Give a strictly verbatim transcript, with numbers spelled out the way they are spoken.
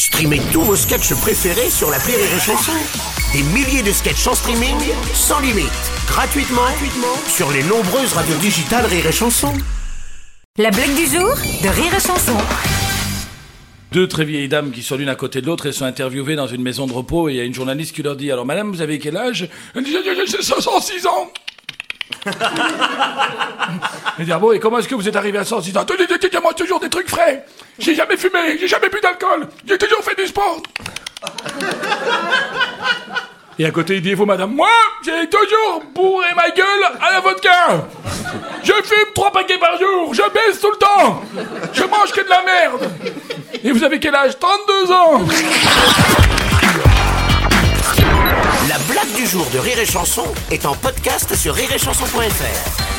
Streamez tous vos sketchs préférés sur l'appli Rire et Chanson. Des milliers de sketchs en streaming, sans limite, gratuitement, gratuitement sur les nombreuses radios digitales Rire et Chanson. La blague du jour de Rire et Chanson. Deux très vieilles dames qui sont l'une à côté de l'autre, elles sont interviewées dans une maison de repos et il y a une journaliste qui leur dit « Alors madame, vous avez quel âge ?» Elle dit « J'ai cent six ans !» Elle dit « Ah bon, et comment est-ce que vous êtes arrivé à cent six ans ?»« Moi toujours des trucs frais. J'ai jamais fumé, j'ai jamais bu d'alcool. J'ai toujours fait du sport. » Et à côté, il dit « Et vous madame ?»« Moi, j'ai toujours bourré ma gueule à la vodka. Je fume trois paquets par jour, je baisse tout le temps. Je mange que de la merde. Et vous avez quel âge ? trente-deux ans. » La blague du jour de Rire et Chanson est en podcast sur rire et chanson point f r.